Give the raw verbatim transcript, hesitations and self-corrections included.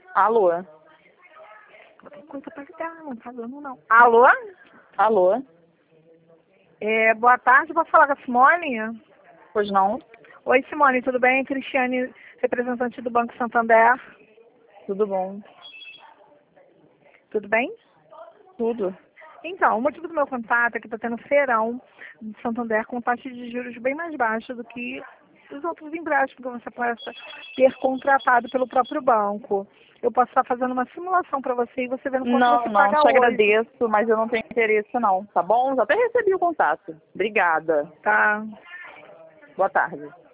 Alô? Tem coisa pra ligar, não tá dando não. Alô? Alô? É, boa tarde, posso falar com a Simone? Pois não? Oi, Simone, tudo bem? Cristiane, representante do Banco Santander. Tudo bom? Tudo bem? Tudo. Então, o motivo do meu contato é que está tendo feirão de Santander com taxa de juros bem mais baixa do que os outros empréstimos que você possa ter contratado pelo próprio banco. Eu posso estar fazendo uma simulação para você e você vendo quanto Não, você não, paga te hoje. agradeço, mas eu não tenho interesse não, tá bom? Já até recebi o contato. Obrigada. Tá? Boa tarde.